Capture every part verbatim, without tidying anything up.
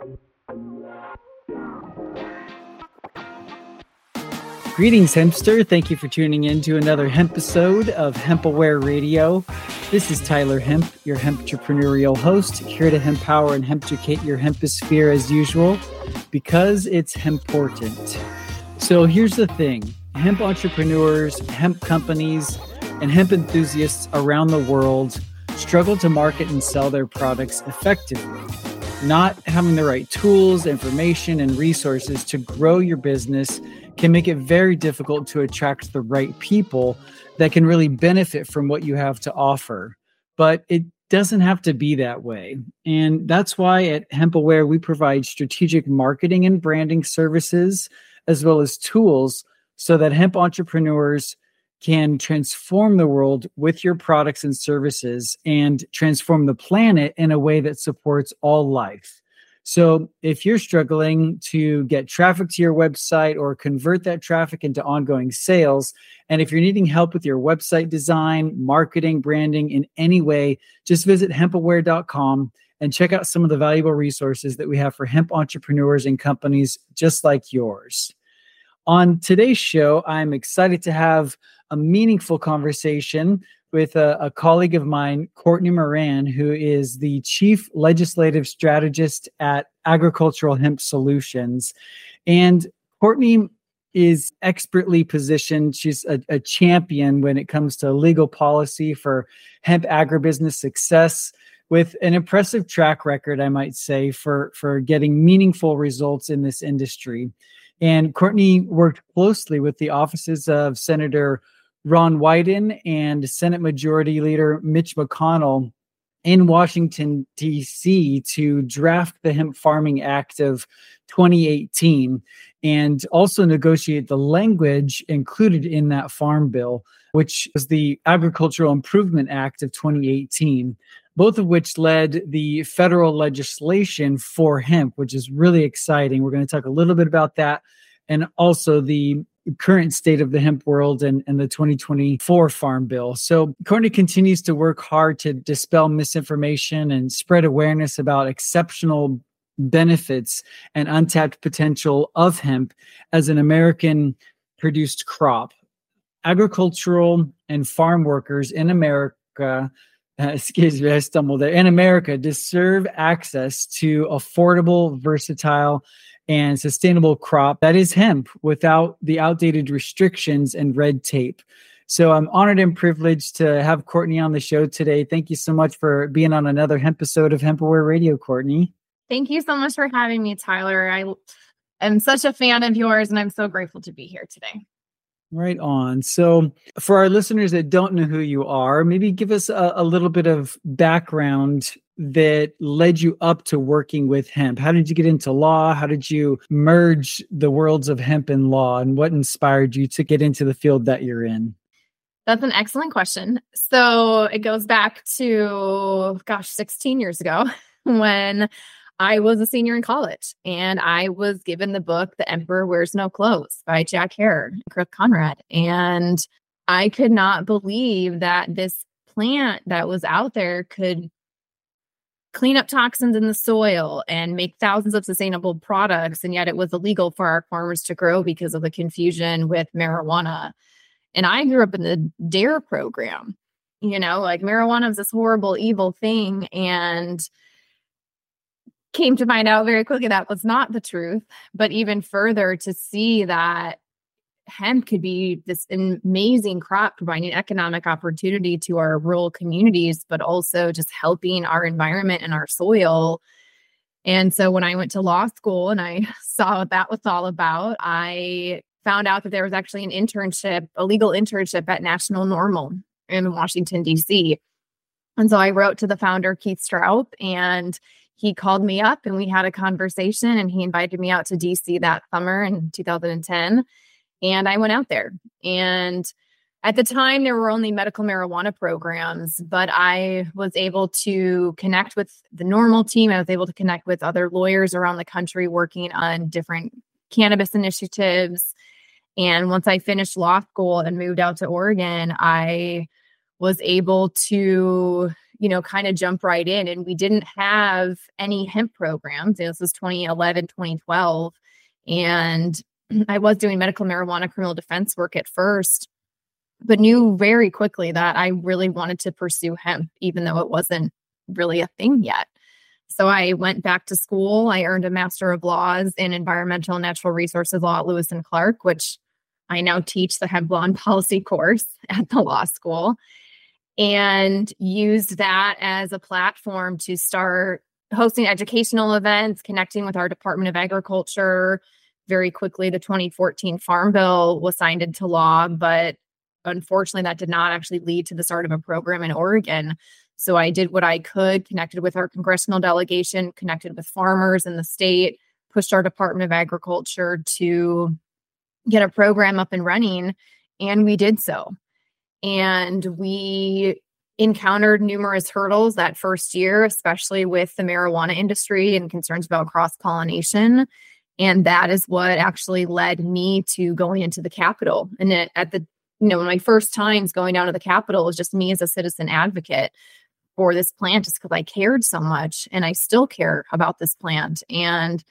Greetings, Hempster. Thank you for tuning in to another hemp episode of HempAware Radio. This is Tyler Hemp, your hemp-entrepreneurial host, here to empower and hemp-educate your hemposphere as usual, because it's hemportant. So here's the thing. Hemp entrepreneurs, hemp companies, and hemp enthusiasts around the world struggle to market and sell their products effectively. Not having the right tools, information, and resources to grow your business can make it very difficult to attract the right people that can really benefit from what you have to offer. But it doesn't have to be that way. And that's why at HempAware, we provide strategic marketing and branding services, as well as tools so that hemp entrepreneurs can transform the world with your products and services and transform the planet in a way that supports all life. So if you're struggling to get traffic to your website or convert that traffic into ongoing sales, and if you're needing help with your website design, marketing, branding in any way, just visit hempaware dot com and check out some of the valuable resources that we have for hemp entrepreneurs and companies just like yours. On today's show, I'm excited to have a meaningful conversation with a, a colleague of mine, Courtney Moran, who is the Chief Legislative Strategist at Agricultural Hemp Solutions. And Courtney is expertly positioned. She's a, a champion when it comes to legal policy for hemp agribusiness success, with an impressive track record, I might say, for, for getting meaningful results in this industry. And Courtney worked closely with the offices of Senator Ron Wyden and Senate Majority Leader Mitch McConnell in Washington, D C to draft the Hemp Farming Act of twenty eighteen and also negotiate the language included in that farm bill, which was the Agricultural Improvement Act of twenty eighteen, both of which led the federal legislation for hemp, which is really exciting. We're going to talk a little bit about that, and also the current state of the hemp world and, and the twenty twenty-four Farm Bill. So Courtney continues to work hard to dispel misinformation and spread awareness about exceptional benefits and untapped potential of hemp as an American-produced crop. Agricultural and farm workers in America, uh, excuse me, I stumbled there, in America deserve access to affordable, versatile, and sustainable crop that is hemp without the outdated restrictions and red tape. So I'm honored and privileged to have Courtney on the show today. Thank you so much for being on another hemp episode of HempAware Radio, Courtney. Thank you so much for having me, Tyler. I am such a fan of yours, and I'm so grateful to be here today. Right on. So for our listeners that don't know who you are, maybe give us a, a little bit of background that led you up to working with hemp. How did you get into law? How did you merge the worlds of hemp and law? And what inspired you to get into the field that you're in? That's an excellent question. So it goes back to, gosh, sixteen years ago when I was a senior in college, and I was given the book, The Emperor Wears No Clothes by Jack Herer and Chris Conrad. And I could not believe that this plant that was out there could clean up toxins in the soil and make thousands of sustainable products. And yet it was illegal for our farmers to grow because of the confusion with marijuana. And I grew up in the D A R E program, you know, like marijuana is this horrible, evil thing. And came to find out very quickly that was not the truth. But even further, to see that hemp could be this amazing crop providing economic opportunity to our rural communities, but also just helping our environment and our soil. And so when I went to law school and I saw what that was all about, I found out that there was actually an internship, a legal internship at National Normal in Washington, D C. And so I wrote to the founder, Keith Straub, and he called me up and we had a conversation, and he invited me out to D C that summer in two thousand ten. And I went out there, and at the time there were only medical marijuana programs, but I was able to connect with the Normal team. I was able to connect with other lawyers around the country working on different cannabis initiatives. And once I finished law school and moved out to Oregon, I was able to you know, kind of jump right in. And we didn't have any hemp programs. This was twenty eleven, twenty twelve. And I was doing medical marijuana criminal defense work at first, but knew very quickly that I really wanted to pursue hemp, even though it wasn't really a thing yet. So I went back to school. I earned a Master of Laws in Environmental and Natural Resources Law at Lewis and Clark, which I now teach the hemp law and policy course at the law school, and used that as a platform to start hosting educational events, connecting with our Department of Agriculture. Very quickly, the twenty fourteen Farm Bill was signed into law, but unfortunately, that did not actually lead to the start of a program in Oregon. So I did what I could, connected with our congressional delegation, connected with farmers in the state, pushed our Department of Agriculture to get a program up and running, and we did so. And we encountered numerous hurdles that first year, especially with the marijuana industry and concerns about cross-pollination. And that is what actually led me to going into the Capitol. And it, at the You know, my first times going down to the Capitol was just me as a citizen advocate for this plant, just because I cared so much, and I still care about this plant. And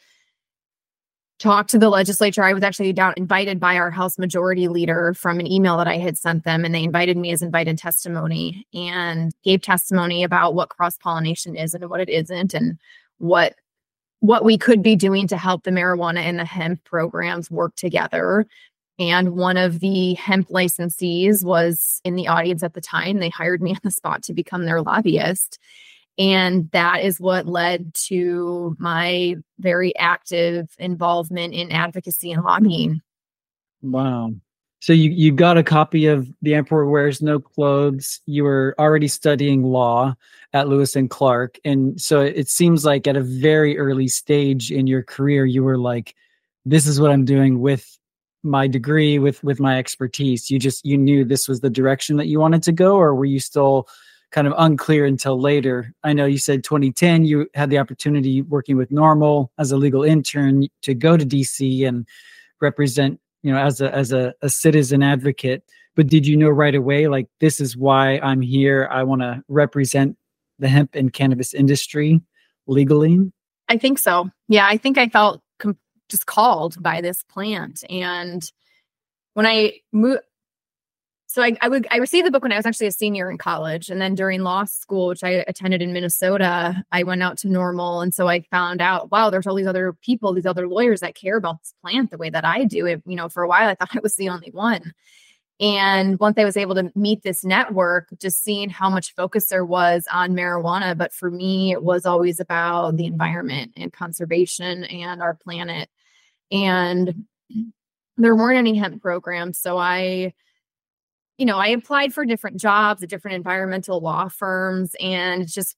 talked to the legislature. I was actually down invited by our House Majority Leader from an email that I had sent them, and they invited me as invited testimony and gave testimony about what cross-pollination is and what it isn't, and what what we could be doing to help the marijuana and the hemp programs work together. And one of the hemp licensees was in the audience at the time. They hired me on the spot to become their lobbyist. And that is what led to my very active involvement in advocacy and lobbying. Wow. So you, you got a copy of The Emperor Wears No Clothes. You were already studying law at Lewis and Clark. And so it seems like at a very early stage in your career, you were like, this is what I'm doing with my degree, with, with my expertise. You just, you knew this was the direction that you wanted to go, or were you still kind of unclear until later? I know you said twenty ten, you had the opportunity working with NORML as a legal intern to go to D C and represent, you know, as a, as a, a citizen advocate. But did you know right away, like, this is why I'm here? I want to represent the hemp and cannabis industry legally? I think so. Yeah, I think I felt com- just called by this plant. And when I moved, so I, I would I received the book when I was actually a senior in college, and then during law school, which I attended in Minnesota, I went out to NORML, and so I found out, wow, there's all these other people, these other lawyers that care about this plant the way that I do. It, you know, for a while I thought I was the only one, and once I was able to meet this network, just seeing how much focus there was on marijuana, but for me, it was always about the environment and conservation and our planet, and there weren't any hemp programs, so I. You know, I applied for different jobs at different environmental law firms, and just,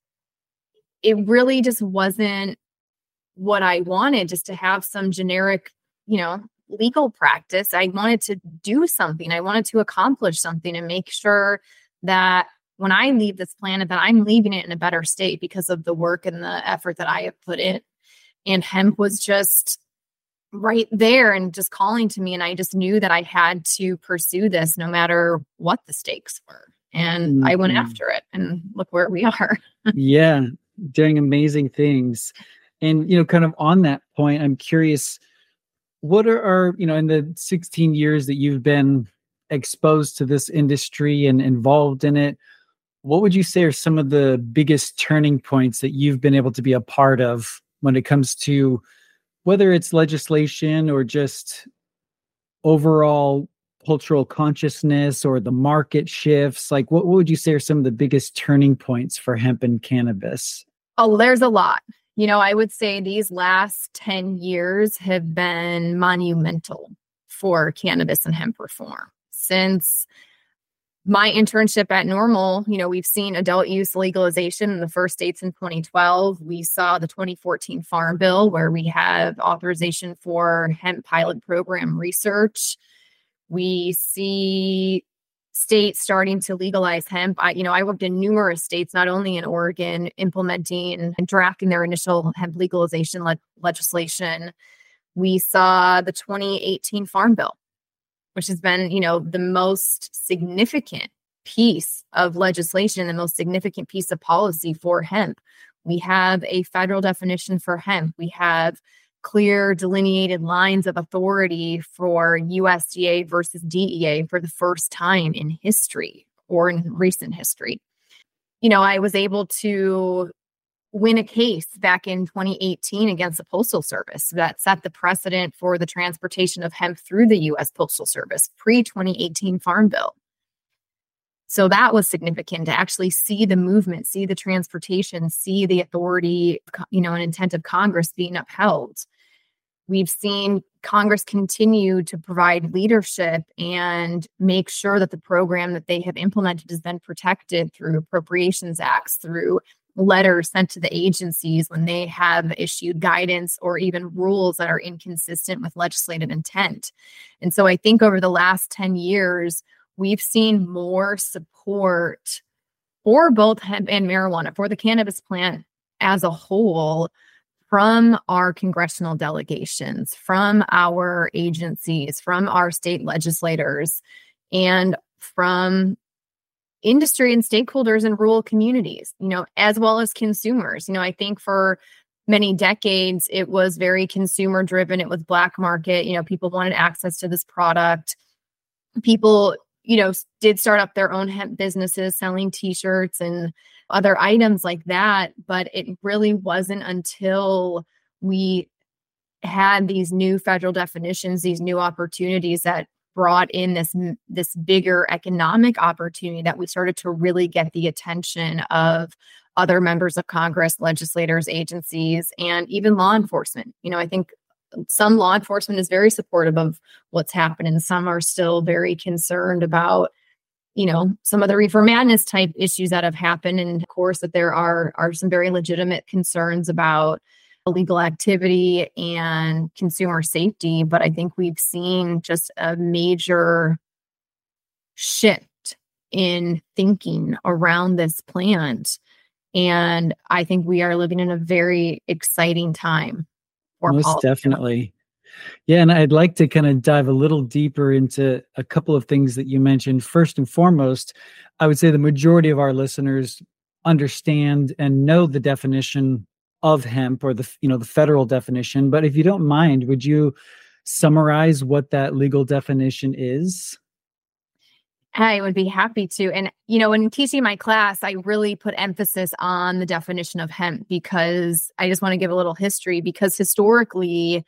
it really just wasn't what I wanted, just to have some generic, you know, legal practice. I wanted to do something. I wanted to accomplish something and make sure that when I leave this planet, that I'm leaving it in a better state because of the work and the effort that I have put in. And hemp was just right there and just calling to me. And I just knew that I had to pursue this no matter what the stakes were. And mm-hmm. I went after it, and look where we are. Yeah, doing amazing things. And, you know, kind of on that point, I'm curious, what are, are, you know, in the sixteen years that you've been exposed to this industry and involved in it, what would you say are some of the biggest turning points that you've been able to be a part of when it comes to whether it's legislation or just overall cultural consciousness or the market shifts? Like, what, what would you say are some of the biggest turning points for hemp and cannabis? Oh, there's a lot. You know, I would say these last ten years have been monumental for cannabis and hemp reform. Since my internship at NORML, you know, we've seen adult use legalization in the first states in twenty twelve. We saw the twenty fourteen Farm Bill, where we have authorization for hemp pilot program research. We see states starting to legalize hemp. I, you know, I worked in numerous states, not only in Oregon, implementing and drafting their initial hemp legalization le- legislation. We saw the twenty eighteen Farm Bill, which has been, you know, the most significant piece of legislation, the most significant piece of policy for hemp. We have a federal definition for hemp. We have clear delineated lines of authority for U S D A versus D E A for the first time in history or in recent history. You know, I was able to win a case back in twenty eighteen against the Postal Service that set the precedent for the transportation of hemp through the U S Postal Service pre twenty eighteen Farm Bill. So that was significant to actually see the movement, see the transportation, see the authority, you know, and intent of Congress being upheld. We've seen Congress continue to provide leadership and make sure that the program that they have implemented has been protected through appropriations acts, through letters sent to the agencies when they have issued guidance or even rules that are inconsistent with legislative intent. And so I think over the last ten years, we've seen more support for both hemp and marijuana, for the cannabis plant as a whole, from our congressional delegations, from our agencies, from our state legislators, and from industry and stakeholders in rural communities, you know, as well as consumers. You know, I think for many decades, it was very consumer driven. It was black market. You know, people wanted access to this product. People, you know, did start up their own hemp businesses selling t-shirts and other items like that. But it really wasn't until we had these new federal definitions, these new opportunities that brought in this, this bigger economic opportunity that we started to really get the attention of other members of Congress, legislators, agencies, and even law enforcement. You know, I think some law enforcement is very supportive of what's happened, and some are still very concerned about, you know, some of the reefer madness type issues that have happened. And of course, that there are, are some very legitimate concerns about illegal activity and consumer safety. But I think we've seen just a major shift in thinking around this plant. And I think we are living in a very exciting time. Most policy. Definitely. Yeah. And I'd like to kind of dive a little deeper into a couple of things that you mentioned. First and foremost, I would say the majority of our listeners understand and know the definition of hemp, or the, you know, the federal definition. But if you don't mind, would you summarize what that legal definition is? I would be happy to. And, you know, when teaching my class, I really put emphasis on the definition of hemp because I just want to give a little history, because historically,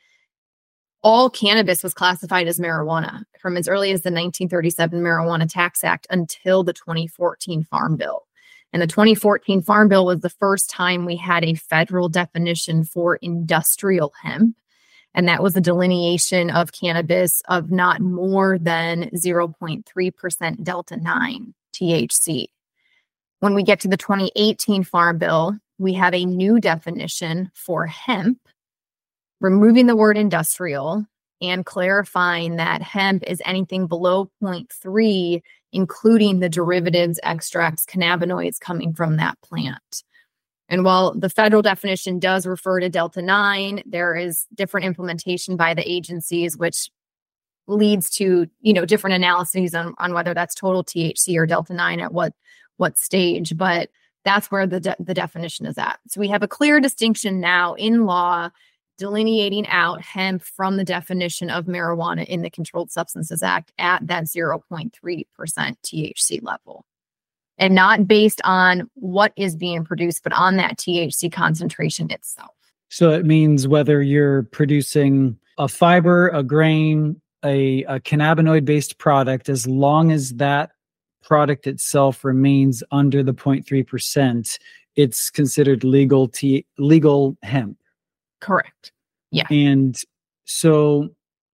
all cannabis was classified as marijuana from as early as the nineteen thirty-seven Marijuana Tax Act until the twenty fourteen Farm Bill. And the twenty fourteen Farm Bill was the first time we had a federal definition for industrial hemp. And that was a delineation of cannabis of not more than zero point three percent Delta nine T H C. When we get to the twenty eighteen Farm Bill, we have a new definition for hemp, removing the word industrial and clarifying that hemp is anything below zero point three, including the derivatives, extracts, cannabinoids coming from that plant. And while the federal definition does refer to Delta nine, there is different implementation by the agencies, which leads to, you know, different analyses on, on whether that's total T H C or Delta nine at what, what stage. But that's where the, de- the definition is at. So we have a clear distinction now in law delineating out hemp from the definition of marijuana in the Controlled Substances Act at that zero point three percent T H C level. And not based on what is being produced, but on that T H C concentration itself. So it means whether you're producing a fiber, a grain, a, a cannabinoid-based product, as long as that product itself remains under the zero point three percent, it's considered legal t- legal hemp. Correct. Yeah. And so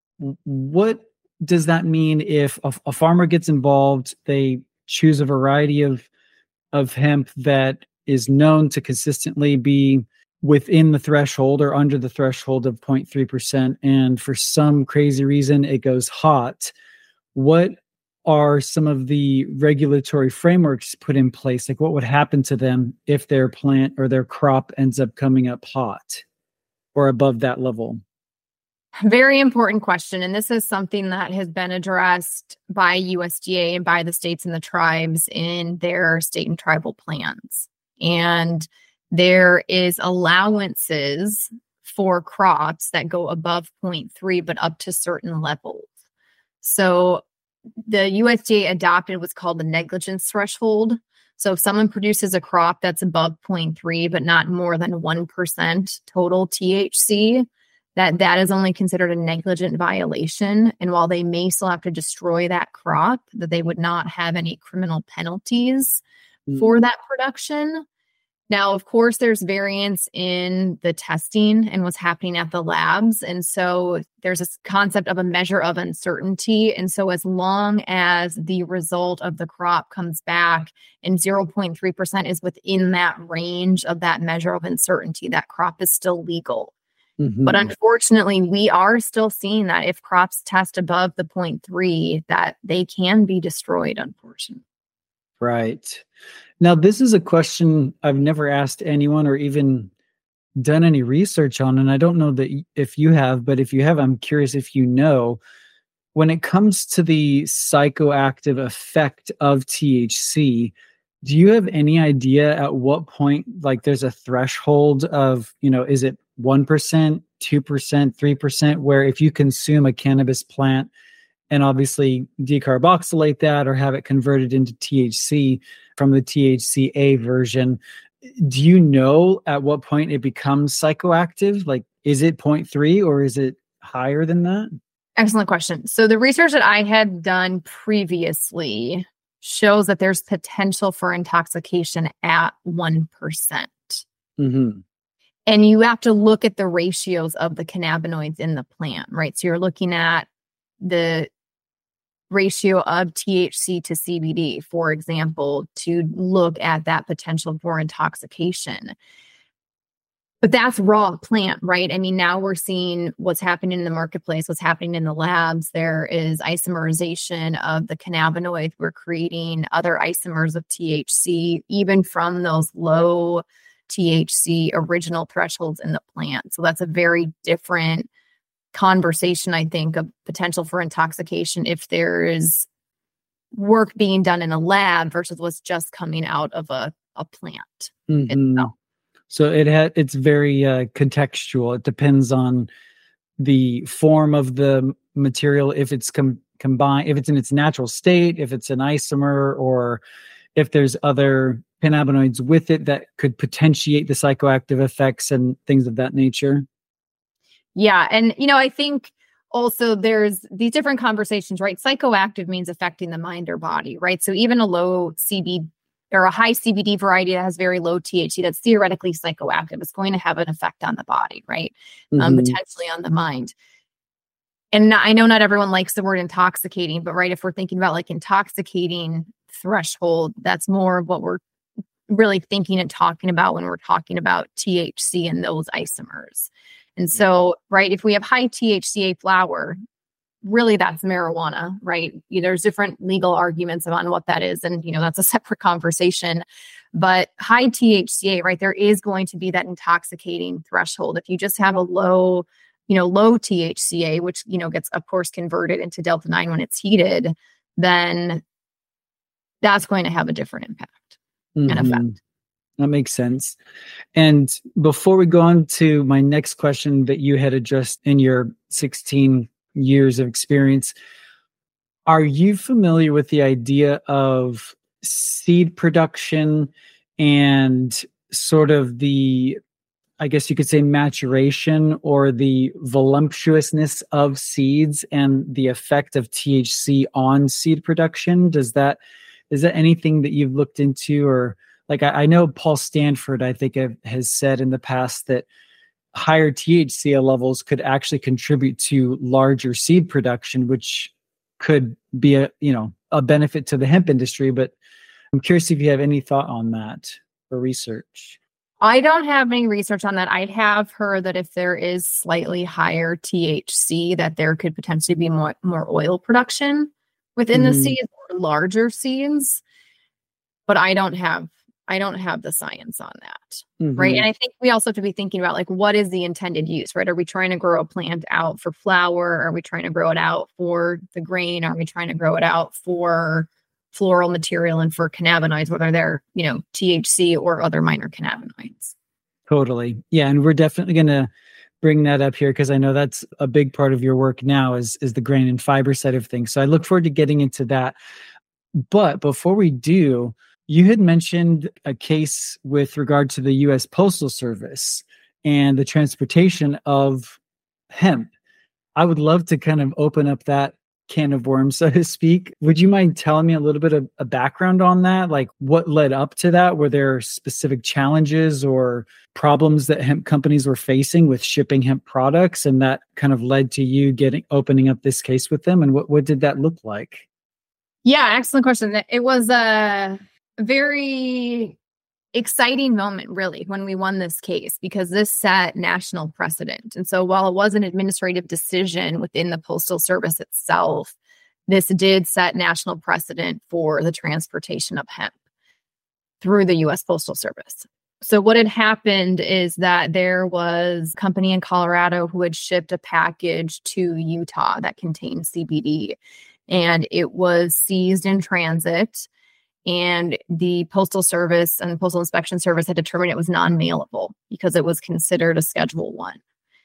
what does that mean if a, a farmer gets involved, they choose a variety of of hemp that is known to consistently be within the threshold or under the threshold of zero point three percent, and for some crazy reason it goes hot? What are some of the regulatory frameworks put in place? Like, what would happen to them if their plant or their crop ends up coming up hot or above that level? Very important question. And this is something that has been addressed by U S D A and by the states and the tribes in their state and tribal plans. And there is allowances for crops that go above zero point three, but up to certain levels. So the U S D A adopted what's called the negligence threshold. So if someone produces a crop that's above zero point three, but not more than one percent total T H C, that that is only considered a negligent violation. And while they may still have to destroy that crop, that they would not have any criminal penalties mm. for that production. Now, of course, there's variance in the testing and what's happening at the labs. And so there's this concept of a measure of uncertainty. And so as long as the result of the crop comes back and zero point three percent is within that range of that measure of uncertainty, that crop is still legal. Mm-hmm. But unfortunately, we are still seeing that if crops test above the zero point three, that they can be destroyed, unfortunately. Right. Now, this is a question I've never asked anyone or even done any research on, and I don't know that if you have, but if you have, I'm curious if you know, when it comes to the psychoactive effect of T H C, do you have any idea at what point, like there's a threshold of, you know, is it one percent, two percent, three percent, where if you consume a cannabis plant and obviously decarboxylate that or have it converted into T H C from the T H C A version, do you know at what point it becomes psychoactive? Like, is it zero point three or is it higher than that? Excellent question. So the research that I had done previously shows that there's potential for intoxication at one percent. Mm-hmm. And you have to look at the ratios of the cannabinoids in the plant, right? So you're looking at the ratio of T H C to C B D, for example, to look at that potential for intoxication. But that's raw plant, right? I mean, now we're seeing what's happening in the marketplace, what's happening in the labs. There is isomerization of the cannabinoids. We're creating other isomers of T H C, even from those low T H C original thresholds in the plant. So that's a very different conversation, I think, of potential for intoxication if there is work being done in a lab versus what's just coming out of a, a plant mm-hmm. itself. So it ha- it's very uh, contextual. It depends on the form of the material, if it's com- combined, if it's in its natural state, if it's an isomer, or if there's other cannabinoids with it that could potentiate the psychoactive effects and things of that nature. Yeah. And, you know, I think also there's these different conversations, right? Psychoactive means affecting the mind or body, right? So even a low C B D or a high C B D variety that has very low T H C, that's theoretically psychoactive. It's going to have an effect on the body, right? Mm-hmm. Um, potentially on the mind. And I know not everyone likes the word intoxicating, but right, if we're thinking about like intoxicating threshold, that's more of what we're really thinking and talking about when we're talking about T H C and those isomers. And so, right, if we have high T H C A flower, really that's marijuana, right? There's different legal arguments on what that is. And, you know, that's a separate conversation. But high T H C A, right, there is going to be that intoxicating threshold. If you just have a low, you know, low T H C A, which, you know, gets, of course, converted into Delta nine when it's heated, then that's going to have a different impact mm-hmm. and effect. That makes sense. And before we go on to my next question that you had addressed in your sixteen years of experience, are you familiar with the idea of seed production and sort of the, I guess you could say, maturation or the voluptuousness of seeds and the effect of T H C on seed production? Does that, is that anything that you've looked into? Or like, I, I know Paul Stanford, I think, have, has said in the past that higher T H C A levels could actually contribute to larger seed production, which could be a, you know, a benefit to the hemp industry. But I'm curious if you have any thought on that or research. I don't have any research on that. I have heard that if there is slightly higher T H C, that there could potentially be more, more oil production within mm-hmm. the seeds or larger seeds. But I don't have I don't have the science on that. Mm-hmm. Right. And I think we also have to be thinking about like, what is the intended use, right? Are we trying to grow a plant out for flower? Are we trying to grow it out for the grain? Are we trying to grow it out for floral material and for cannabinoids, whether they're, you know, T H C or other minor cannabinoids? Totally. Yeah. And we're definitely going to bring that up here because I know that's a big part of your work now is, is the grain and fiber side of things. So I look forward to getting into that. But before we do, you had mentioned a case with regard to the U S Postal Service and the transportation of hemp. I would love to kind of open up that can of worms, so to speak. Would you mind telling me a little bit of a background on that? Like what led up to that? Were there specific challenges or problems that hemp companies were facing with shipping hemp products? And that kind of led to you getting opening up this case with them. And what, what did that look like? Yeah, excellent question. It was a very exciting moment, really, when we won this case, because this set national precedent. And so while it was an administrative decision within the Postal Service itself, this did set national precedent for the transportation of hemp through the U S Postal Service. So what had happened is that there was a company in Colorado who had shipped a package to Utah that contained C B D, and it was seized in transit. And the Postal Service and the Postal Inspection Service had determined it was non-mailable because it was considered a Schedule One.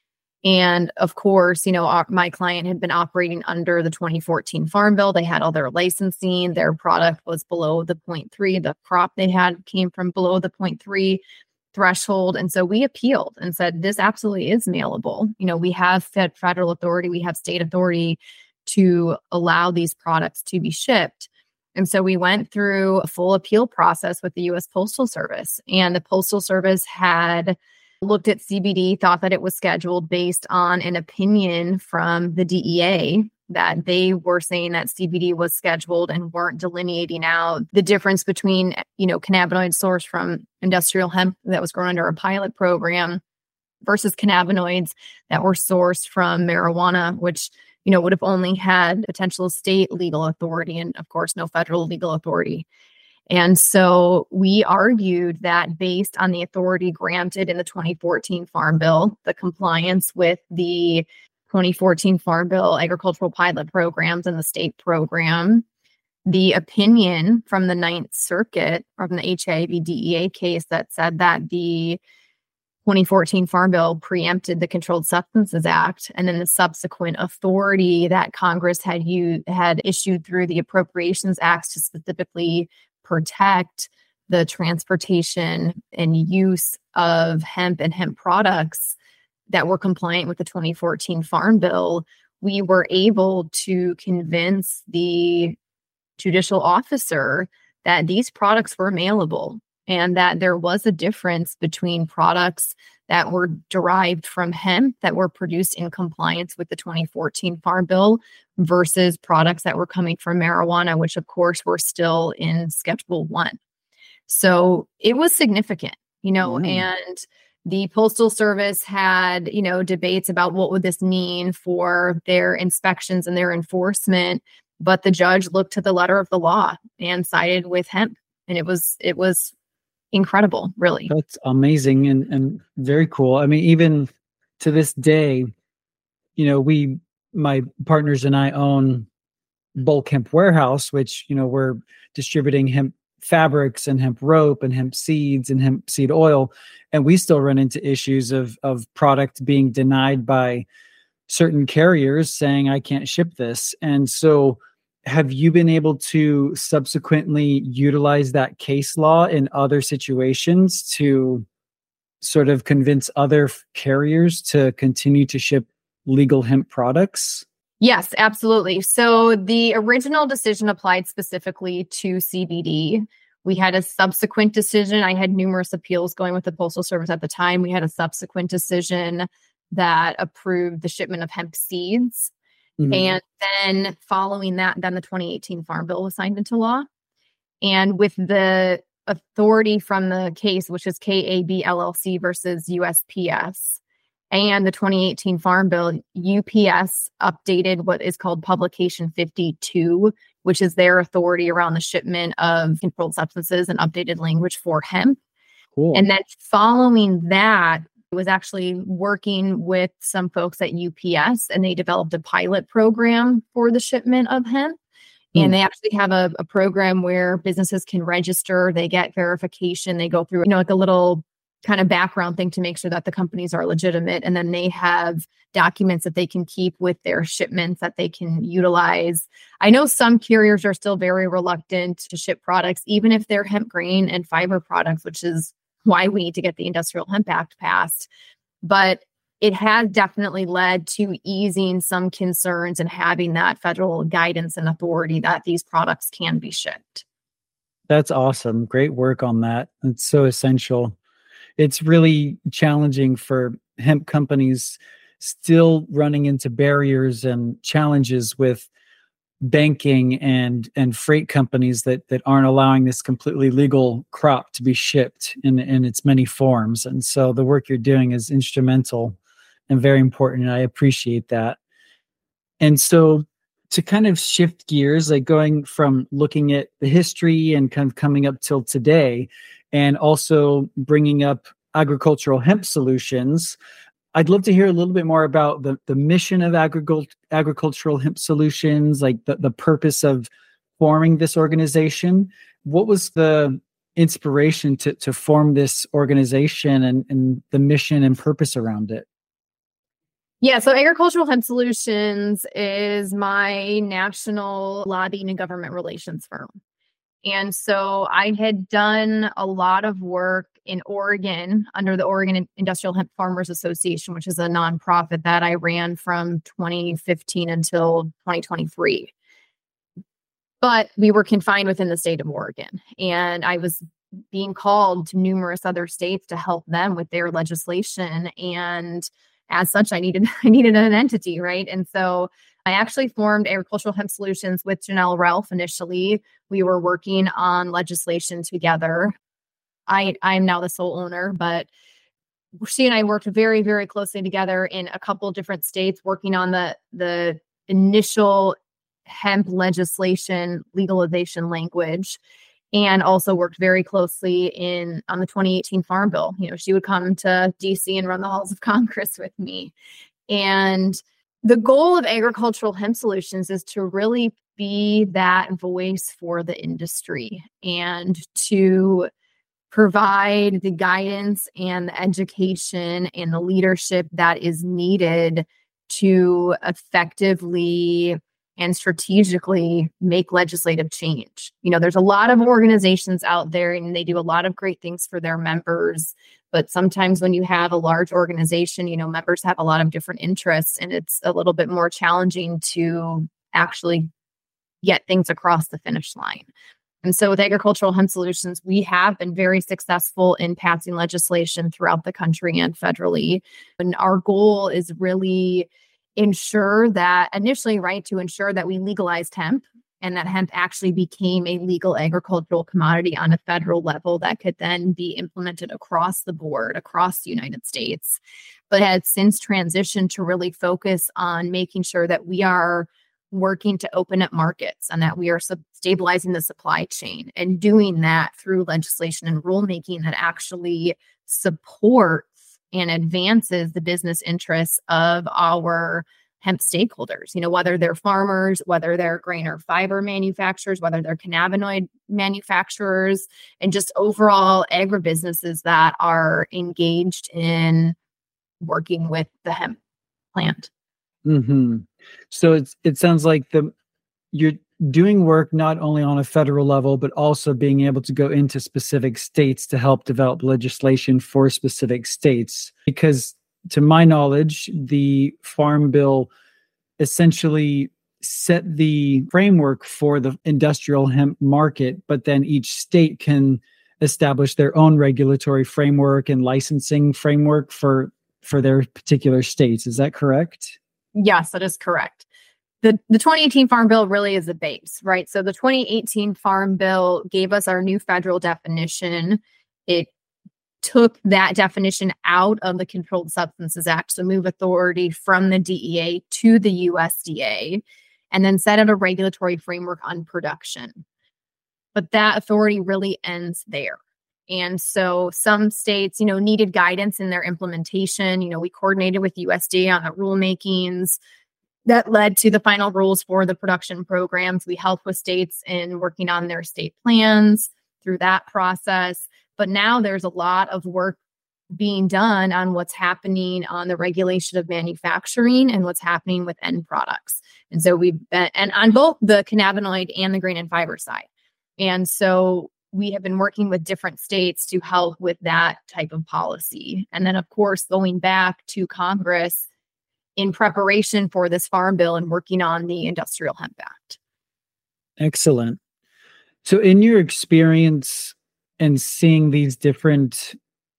And of course, you know, our, my client had been operating under the twenty fourteen Farm Bill. They had all their licensing. Their product was below the zero point three. The crop they had came from below the zero point three threshold. And so we appealed and said, this absolutely is mailable. You know, we have fed federal authority, we have state authority to allow these products to be shipped. And so we went through a full appeal process with the U S Postal Service, and the Postal Service had looked at C B D, thought that it was scheduled based on an opinion from the D E A that they were saying that C B D was scheduled and weren't delineating out the difference between, you know, cannabinoids sourced from industrial hemp that was grown under a pilot program versus cannabinoids that were sourced from marijuana, which you know, would have only had potential state legal authority and, of course, no federal legal authority. And so we argued that based on the authority granted in the twenty fourteen Farm Bill, the compliance with the twenty fourteen Farm Bill agricultural pilot programs and the state program, the opinion from the Ninth Circuit from the H I V D E A case that said that the twenty fourteen Farm Bill preempted the Controlled Substances Act, and then the subsequent authority that Congress had u- had issued through the Appropriations Acts to specifically protect the transportation and use of hemp and hemp products that were compliant with the twenty fourteen Farm Bill, we were able to convince the judicial officer that these products were mailable, and that there was a difference between products that were derived from hemp that were produced in compliance with the twenty fourteen Farm Bill versus products that were coming from marijuana, which of course were still in Schedule One. So it was significant, you know, mm. and the Postal Service had, you know, debates about what would this mean for their inspections and their enforcement. But the judge looked to the letter of the law and sided with hemp. And it was, it was incredible, really. That's amazing and, and very cool. I mean, even to this day, you know, we, my partners and I own Bulk Hemp Warehouse, which, you know, we're distributing hemp fabrics and hemp rope and hemp seeds and hemp seed oil. And we still run into issues of, of product being denied by certain carriers saying, I can't ship this. And so have you been able to subsequently utilize that case law in other situations to sort of convince other carriers to continue to ship legal hemp products? Yes, absolutely. So the original decision applied specifically to C B D. We had a subsequent decision. I had numerous appeals going with the Postal Service at the time. We had a subsequent decision that approved the shipment of hemp seeds. Mm-hmm. And then following that, then the twenty eighteen Farm Bill was signed into law. And with the authority from the case, which is K A B L L C versus U S P S, and the twenty eighteen Farm Bill, U P S updated what is called Publication fifty-two, which is their authority around the shipment of controlled substances and updated language for hemp. Cool. And then following that, I was actually working with some folks at U P S, and they developed a pilot program for the shipment of hemp. Mm. And they actually have a, a program where businesses can register, they get verification, they go through, you know, like a little kind of background thing to make sure that the companies are legitimate. And then they have documents that they can keep with their shipments that they can utilize. I know some carriers are still very reluctant to ship products, even if they're hemp grain and fiber products, which is why we need to get the Industrial Hemp Act passed. But it has definitely led to easing some concerns and having that federal guidance and authority that these products can be shipped. That's awesome. Great work on that. It's so essential. It's really challenging for hemp companies still running into barriers and challenges with banking and and freight companies that that aren't allowing this completely legal crop to be shipped in in its many forms. And so the work you're doing is instrumental and very important, and I appreciate that. And so to kind of shift gears, like going from looking at the history and kind of coming up till today, and also bringing up agricultural hemp solutions, I'd love to hear a little bit more about the, the mission of agricult, agricultural hemp solutions, like the, the purpose of forming this organization. What was the inspiration to, to form this organization and, and the mission and purpose around it? Yeah, so Agricultural Hemp Solutions is my national lobbying and government relations firm. And so I had done a lot of work in Oregon under the Oregon Industrial Hemp Farmers Association, which is a nonprofit that I ran from twenty fifteen until twenty twenty-three. But we were confined within the state of Oregon, and I was being called to numerous other states to help them with their legislation. And as such, I needed I needed an entity, right? And so I actually formed Agricultural Hemp Solutions with Janelle Ralph initially. We were working on legislation together. I, I'm now the sole owner, but she and I worked very, very closely together in a couple different states, working on the, the initial hemp legislation legalization language, and also worked very closely in on the twenty eighteen Farm Bill. You know, she would come to D C and run the halls of Congress with me. And the goal of Agricultural Hemp Solutions is to really be that voice for the industry and to provide the guidance and the education and the leadership that is needed to effectively and strategically make legislative change. You know, there's a lot of organizations out there and they do a lot of great things for their members. But sometimes when you have a large organization, you know, members have a lot of different interests, and it's a little bit more challenging to actually get things across the finish line. And so with Agricultural Hemp Solutions, we have been very successful in passing legislation throughout the country and federally. And our goal is really ensure that initially, right, to ensure that we legalized hemp and that hemp actually became a legal agricultural commodity on a federal level that could then be implemented across the board, across the United States, but has since transitioned to really focus on making sure that we are working to open up markets and that we are sub- stabilizing the supply chain, and doing that through legislation and rulemaking that actually supports and advances the business interests of our hemp stakeholders, you know, whether they're farmers, whether they're grain or fiber manufacturers, whether they're cannabinoid manufacturers, and just overall agribusinesses that are engaged in working with the hemp plant. Mm-hmm. So it's, it sounds like the you're doing work not only on a federal level, but also being able to go into specific states to help develop legislation for specific states. Because to my knowledge, the Farm Bill essentially set the framework for the industrial hemp market, but then each state can establish their own regulatory framework and licensing framework for, for their particular states. Is that correct? Yes, that is correct. The, the twenty eighteen Farm Bill really is the base, right? So the twenty eighteen Farm Bill gave us our new federal definition. It took that definition out of the Controlled Substances Act, so move authority from the D E A to the U S D A, and then set out a regulatory framework on production. But that authority really ends there. And so some states, you know, needed guidance in their implementation. You know, we coordinated with U S D A on the rulemakings that led to the final rules for the production programs. We helped with states in working on their state plans through that process. But now there's a lot of work being done on what's happening on the regulation of manufacturing and what's happening with end products. And so we've been, and on both the cannabinoid and the grain and fiber side. And so we have been working with different states to help with that type of policy. And then, of course, going back to Congress in preparation for this farm bill and working on the Industrial Hemp Act. Excellent. So in your experience and seeing these different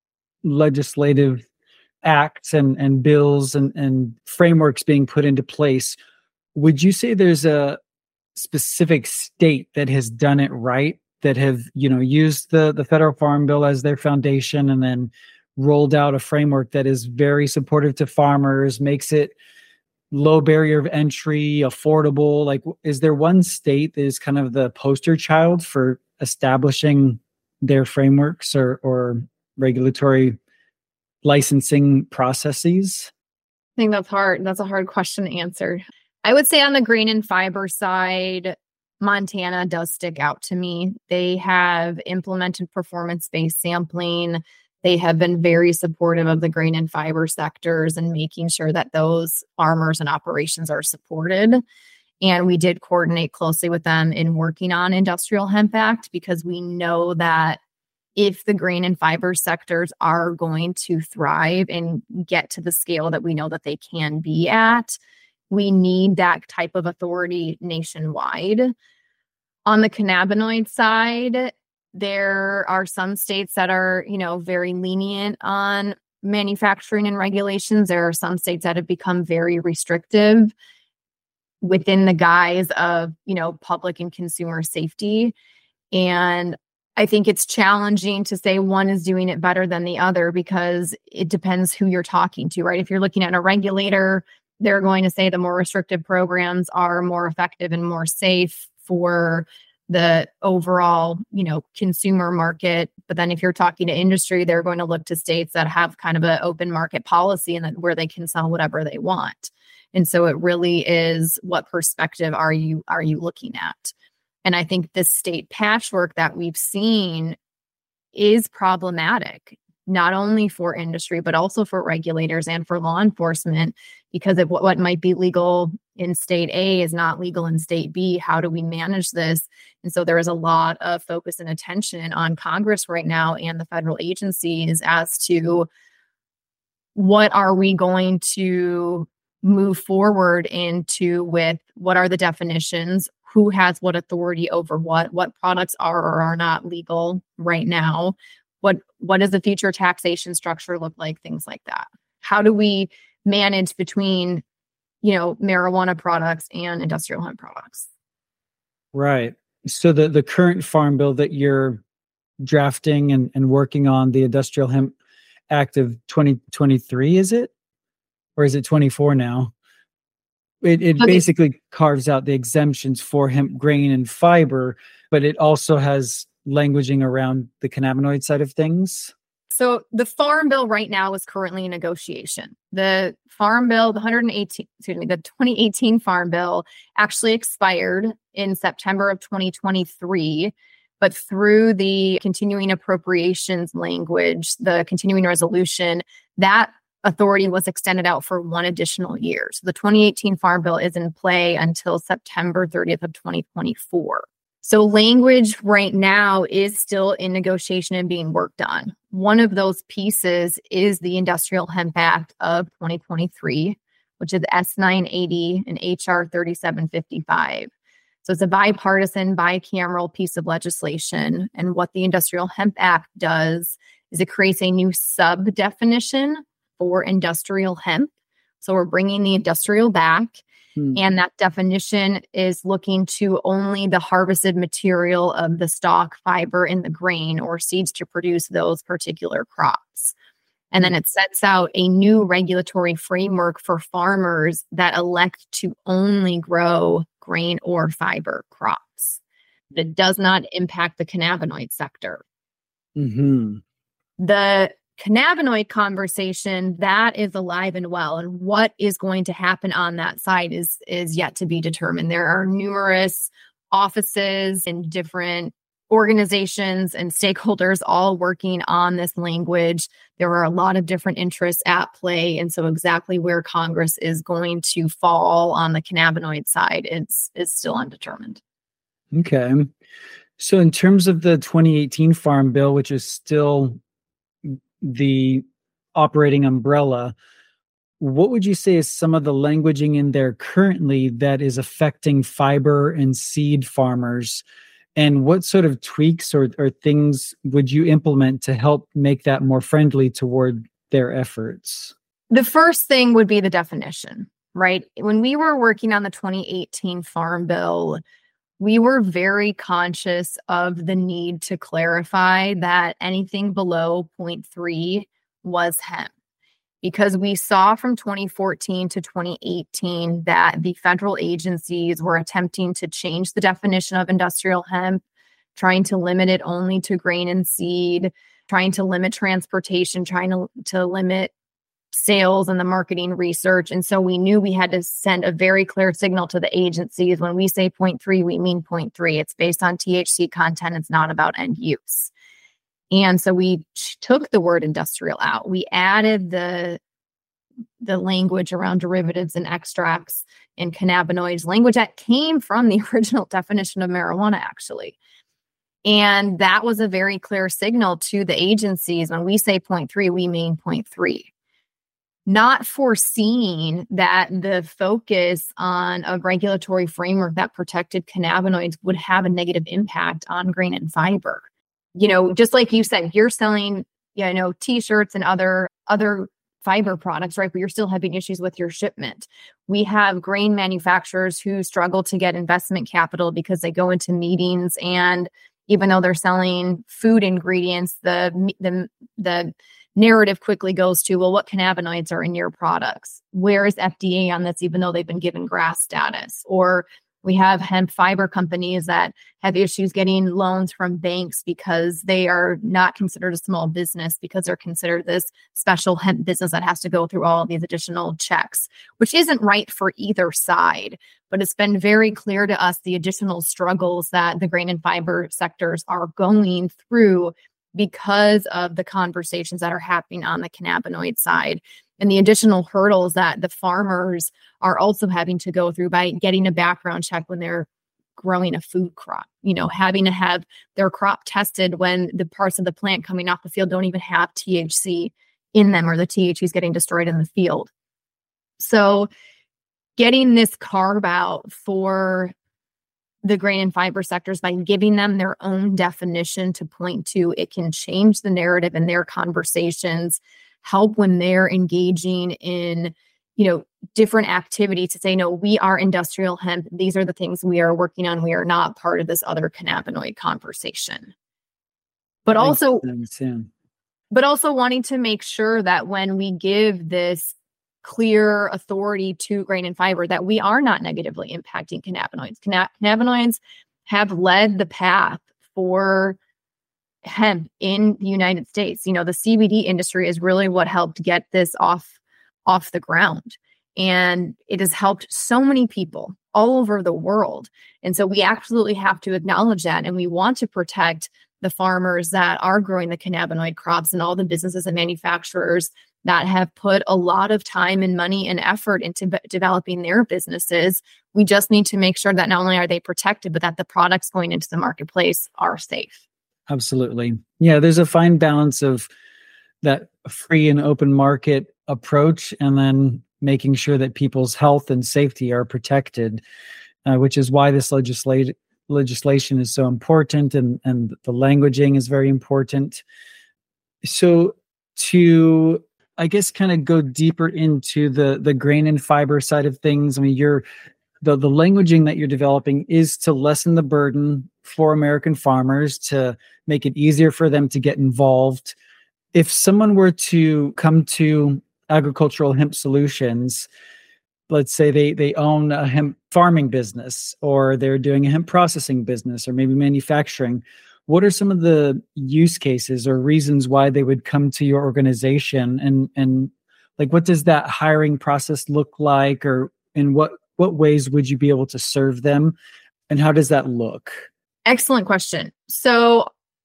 legislative acts and, and bills and, and frameworks being put into place, would you say there's a specific state that has done it right, that have, you know, used the, the federal farm bill as their foundation and then rolled out a framework that is very supportive to farmers, makes it low barrier of entry, affordable? Like, is there one state that is kind of the poster child for establishing their frameworks or, or regulatory licensing processes? I think that's hard. That's a hard question to answer. I would say on the grain and fiber side, Montana does stick out to me. They have implemented performance-based sampling. They have been very supportive of the grain and fiber sectors and making sure that those farmers and operations are supported. And we did coordinate closely with them in working on Industrial Hemp Act, because we know that if the grain and fiber sectors are going to thrive and get to the scale that we know that they can be at, we need that type of authority nationwide. On the cannabinoid side, there are some states that are, you know, very lenient on manufacturing and regulations. There are some states that have become very restrictive within the guise of, you know, public and consumer safety. And I think it's challenging to say one is doing it better than the other, because it depends who you're talking to, right? If you're looking at a regulator, they're going to say the more restrictive programs are more effective and more safe for the overall, you know, consumer market. But then if you're talking to industry, they're going to look to states that have kind of an open market policy and that where they can sell whatever they want. And so it really is, what perspective are you are you looking at? And I think this state patchwork that we've seen is problematic, not only for industry, but also for regulators and for law enforcement, because of what, what might be legal in state A is not legal in state B. How do we manage this? And so there is a lot of focus and attention on Congress right now and the federal agencies as to what are we going to move forward into with, what are the definitions, who has what authority over what, what products are or are not legal right now. What what does the future taxation structure look like? Things like that. How do we manage between, you know, marijuana products and industrial hemp products? Right. So the, the current farm bill that you're drafting and, and working on, the Industrial Hemp Act of twenty twenty-three, is it? Or is it twenty-four now? It it okay. basically carves out the exemptions for hemp grain and fiber, but it also has languaging around the cannabinoid side of things. So the farm bill right now is currently in negotiation. The farm bill, the one hundred eighteen, excuse me, the twenty eighteen farm bill actually expired in September of twenty twenty-three, but through the continuing appropriations language, the continuing resolution, that authority was extended out for one additional year. So the twenty eighteen farm bill is in play until September thirtieth of twenty twenty-four. So language right now is still in negotiation and being worked on. One of those pieces is the Industrial Hemp Act of twenty twenty-three, which is S nine eighty and H R thirty-seven fifty-five. So it's a bipartisan, bicameral piece of legislation. And what the Industrial Hemp Act does is it creates a new sub-definition for industrial hemp. So we're bringing the industrial back. Hmm. And that definition is looking to only the harvested material of the stalk, fiber, in the grain or seeds to produce those particular crops. And then it sets out a new regulatory framework for farmers that elect to only grow grain or fiber crops. It does not impact the cannabinoid sector. Mm-hmm. The cannabinoid conversation, that is alive and well. And what is going to happen on that side is, is yet to be determined. There are numerous offices and different organizations and stakeholders all working on this language. There are a lot of different interests at play. And so exactly where Congress is going to fall on the cannabinoid side is, is still undetermined. Okay. So in terms of the twenty eighteen Farm Bill, which is still the operating umbrella, what would you say is some of the languaging in there currently that is affecting fiber and seed farmers? And what sort of tweaks or, or things would you implement to help make that more friendly toward their efforts? The first thing would be the definition, right? When we were working on the twenty eighteen Farm Bill, we were very conscious of the need to clarify that anything below zero point three was hemp, because we saw from twenty fourteen to twenty eighteen that the federal agencies were attempting to change the definition of industrial hemp, trying to limit it only to grain and seed, trying to limit transportation, trying to, to limit sales and the marketing research. And so we knew we had to send a very clear signal to the agencies. When we say zero point three, we mean zero point three. It's based on T H C content. It's not about end use. And so we took the word industrial out. We added the, the language around derivatives and extracts and cannabinoids, language that came from the original definition of marijuana, actually. And that was a very clear signal to the agencies. When we say zero point three, we mean zero point three. Not foreseeing that the focus on a regulatory framework that protected cannabinoids would have a negative impact on grain and fiber. You know, just like you said, you're selling, you know, t-shirts and other other fiber products, right? But you're still having issues with your shipment. We have grain manufacturers who struggle to get investment capital because they go into meetings, and even though they're selling food ingredients, the the the narrative quickly goes to, well, what cannabinoids are in your products? Where is F D A on this, even though they've been given GRAS status? Or we have hemp fiber companies that have issues getting loans from banks because they are not considered a small business, because they're considered this special hemp business that has to go through all of these additional checks, which isn't right for either side. But it's been very clear to us the additional struggles that the grain and fiber sectors are going through because of the conversations that are happening on the cannabinoid side, and the additional hurdles that the farmers are also having to go through by getting a background check when they're growing a food crop, you know, having to have their crop tested when the parts of the plant coming off the field don't even have T H C in them, or the T H C is getting destroyed in the field. So getting this carve out for the grain and fiber sectors by giving them their own definition to point to, it can change the narrative in their conversations, help when they're engaging in, you know, different activities to say, no, we are industrial hemp. These are the things we are working on. We are not part of this other cannabinoid conversation. But also, but also wanting to make sure that when we give this clear authority to grain and fiber, that we are not negatively impacting cannabinoids. Canna- cannabinoids have led the path for hemp in the United States. You know, the C B D industry is really what helped get this off, off the ground. And it has helped so many people all over the world. And so we absolutely have to acknowledge that. And we want to protect the farmers that are growing the cannabinoid crops and all the businesses and manufacturers that have put a lot of time and money and effort into b- developing their businesses. We just need to make sure that not only are they protected, but that the products going into the marketplace are safe. Absolutely. Yeah, there's a fine balance of that free and open market approach, and then making sure that people's health and safety are protected, uh, which is why this legislate, legislation is so important, and, and the languaging is very important. So to I guess kind of go deeper into the the grain and fiber side of things. I mean, you're the the languaging that you're developing is to lessen the burden for American farmers, to make it easier for them to get involved. If someone were to come to Agricultural Hemp Solutions, let's say they they own a hemp farming business, or they're doing a hemp processing business, or maybe manufacturing, what are some of the use cases or reasons why they would come to your organization? And and like, what does that hiring process look like, or in what what ways would you be able to serve them, and how does that look? Excellent question. So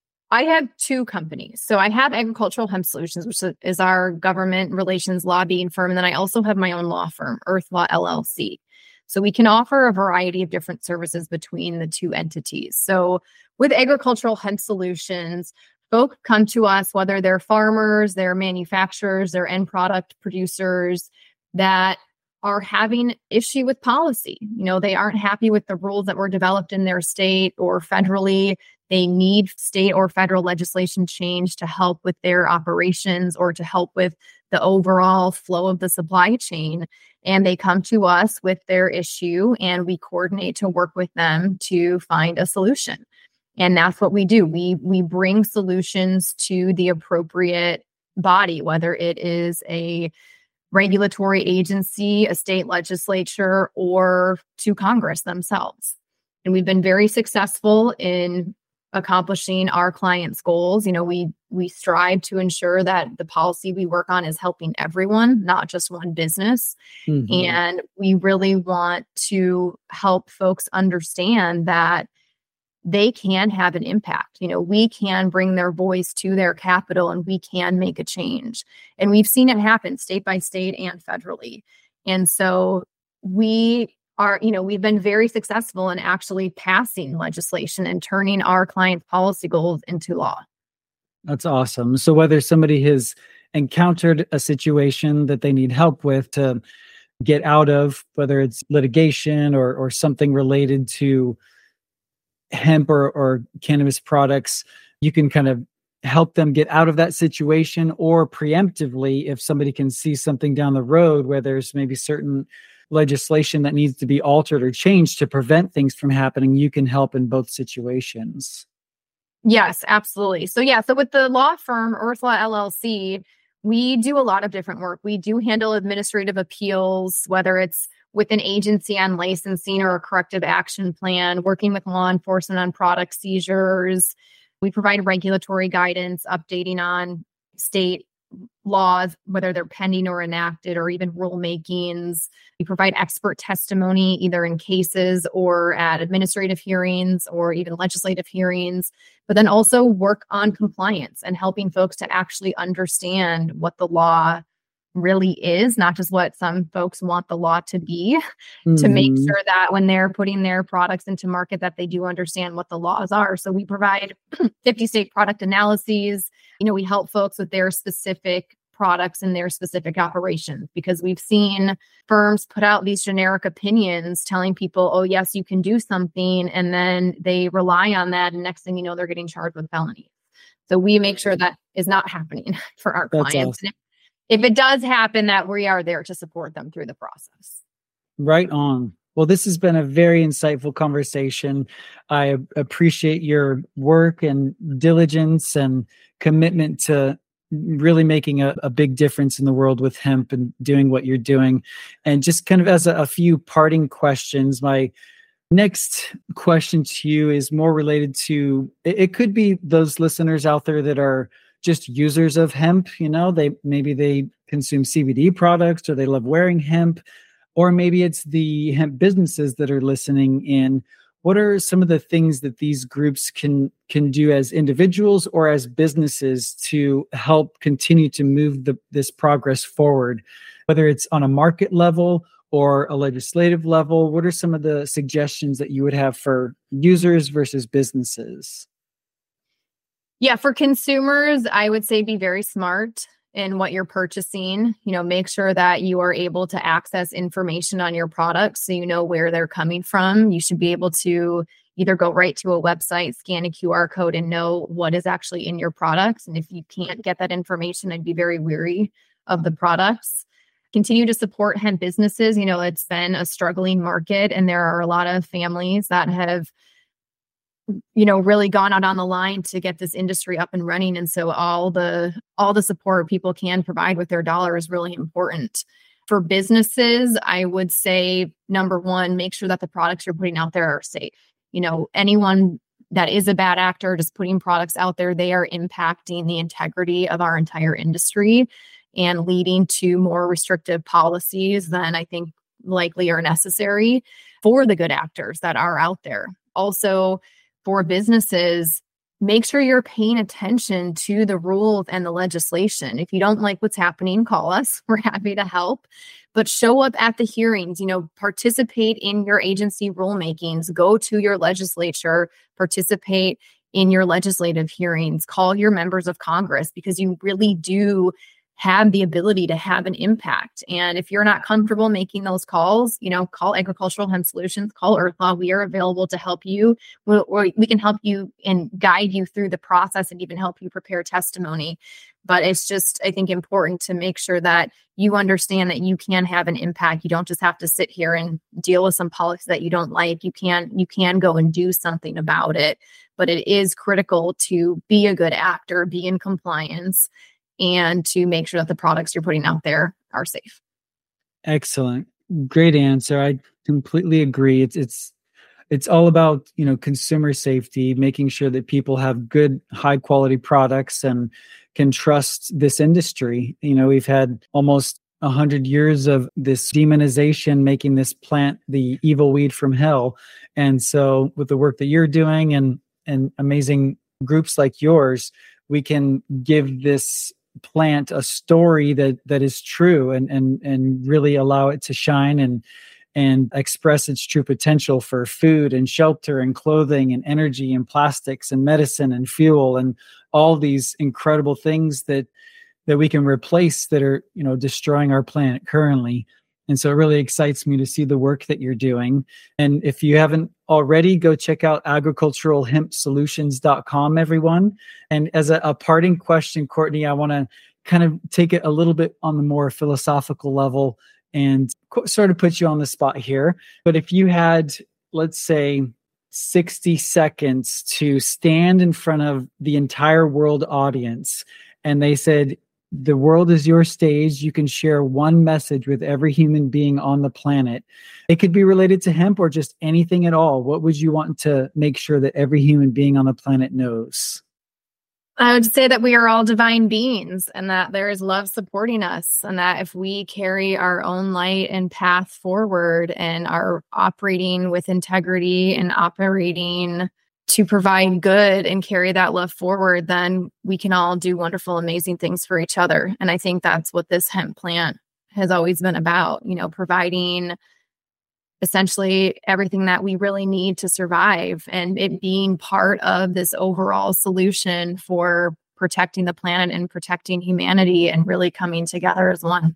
I have two companies. So I have Agricultural Hemp Solutions, which is our government relations lobbying firm. And then I also have my own law firm, Earth Law L L C. So we can offer a variety of different services between the two entities. So with Agricultural Hemp Solutions, folks come to us, whether they're farmers, they're manufacturers, they're end product producers that are having issue with policy. You know, they aren't happy with the rules that were developed in their state or federally. They need state or federal legislation change to help with their operations or to help with the overall flow of the supply chain. And they come to us with their issue, and we coordinate to work with them to find a solution. And that's what we do. We we bring solutions to the appropriate body, whether it is a regulatory agency, a state legislature, or to Congress themselves. And we've been very successful in accomplishing our clients' goals. You know, we we strive to ensure that the policy we work on is helping everyone, not just one business. Mm-hmm. And we really want to help folks understand that they can have an impact. You know, we can bring their voice to their capital, and we can make a change. And we've seen it happen state by state and federally. And so we are, you know, we've been very successful in actually passing legislation and turning our clients' policy goals into law. That's awesome. So whether somebody has encountered a situation that they need help with to get out of, whether it's litigation or or something related to hemp or, or cannabis products, you can kind of help them get out of that situation, or preemptively, if somebody can see something down the road where there's maybe certain legislation that needs to be altered or changed to prevent things from happening, you can help in both situations. Yes, absolutely. So yeah, so with the law firm, Earth Law L L C, we do a lot of different work. We do handle administrative appeals, whether it's with an agency on licensing or a corrective action plan, working with law enforcement on product seizures. We provide regulatory guidance, updating on state laws, whether they're pending or enacted, or even rulemakings. We provide expert testimony, either in cases or at administrative hearings or even legislative hearings, but then also work on compliance and helping folks to actually understand what the law really is, not just what some folks want the law to be, mm-hmm. to make sure that when they're putting their products into market, that they do understand what the laws are. So we provide fifty state product analyses. You know, we help folks with their specific products and their specific operations, because we've seen firms put out these generic opinions telling people, oh, yes, you can do something. And then they rely on that. And next thing you know, they're getting charged with felonies. So we make sure that is not happening for our That's clients. Awesome. If it does happen, that we are there to support them through the process. Right on. Well, this has been a very insightful conversation. I appreciate your work and diligence and commitment to really making a, a big difference in the world with hemp and doing what you're doing. And just kind of as a, a few parting questions, my next question to you is more related to, it, it could be those listeners out there that are just users of hemp. You know, they maybe they consume C B D products, or they love wearing hemp, or maybe it's the hemp businesses that are listening in. What are some of the things that these groups can can do as individuals or as businesses to help continue to move the, this progress forward, whether it's on a market level or a legislative level? What are some of the suggestions that you would have for users versus businesses? Yeah, for consumers, I would say be very smart in what you're purchasing. You know, make sure that you are able to access information on your products so you know where they're coming from. You should be able to either go right to a website, scan a Q R code, and know what is actually in your products. And if you can't get that information, I'd be very wary of the products. Continue to support hemp businesses. You know, it's been a struggling market, and there are a lot of families that have, you know, really gone out on the line to get this industry up and running. And so all the all the support people can provide with their dollar is really important. For businesses, I would say, number one, make sure that the products you're putting out there are safe. You know, anyone that is a bad actor just putting products out there, they are impacting the integrity of our entire industry and leading to more restrictive policies than I think likely are necessary for the good actors that are out there. Also, for businesses, make sure you're paying attention to the rules and the legislation. If you don't like what's happening, call us. We're happy to help. But show up at the hearings, you know, participate in your agency rulemakings, go to your legislature, participate in your legislative hearings, call your members of Congress, because you really do have the ability to have an impact. And if you're not comfortable making those calls, you know, call Agricultural Hemp Solutions, call EarthLaw. We are available to help you. We, we can help you and guide you through the process and even help you prepare testimony. But it's just, I think, important to make sure that you understand that you can have an impact. You don't just have to sit here and deal with some policy that you don't like. You can, you can go and do something about it. But it is critical to be a good actor, be in compliance, and to make sure that the products you're putting out there are safe. Excellent. Great answer. I completely agree. It's it's it's all about, you know, consumer safety, making sure that people have good, high quality products and can trust this industry. You know, we've had almost a hundred years of this demonization, making this plant the evil weed from hell. And so with the work that you're doing and and amazing groups like yours, we can give this plant a story that that is true and and and really allow it to shine and and express its true potential for food and shelter and clothing and energy and plastics and medicine and fuel and all these incredible things that that we can replace that are, you know, destroying our planet currently. And so it really excites me to see the work that you're doing. And if you haven't already, go check out agricultural hemp solutions dot com, everyone. And as a, a parting question, Courtney, I want to kind of take it a little bit on the more philosophical level and co- sort of put you on the spot here. But if you had, let's say, sixty seconds to stand in front of the entire world audience, and they said, the world is your stage. You can share one message with every human being on the planet. It could be related to hemp or just anything at all. What would you want to make sure that every human being on the planet knows? I would say that we are all divine beings and that there is love supporting us, and that if we carry our own light and path forward and are operating with integrity and operating to provide good and carry that love forward, then we can all do wonderful, amazing things for each other. And I think that's what this hemp plant has always been about, you know, providing essentially everything that we really need to survive, and it being part of this overall solution for protecting the planet and protecting humanity and really coming together as one.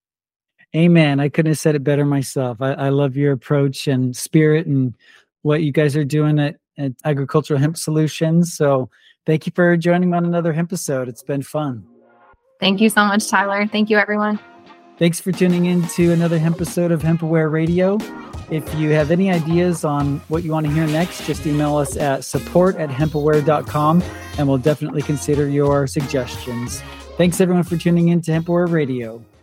Amen. I couldn't have said it better myself. I, I love your approach and spirit and what you guys are doing at at Agricultural Hemp Solutions. So thank you for joining me on another hemp episode. It's been fun. Thank you so much, Tyler. Thank you, everyone. Thanks for tuning in to another hemp episode of HempAware Radio. If you have any ideas on what you want to hear next, just email us at support at hempaware dot com and we'll definitely consider your suggestions. Thanks everyone for tuning in to HempAware Radio.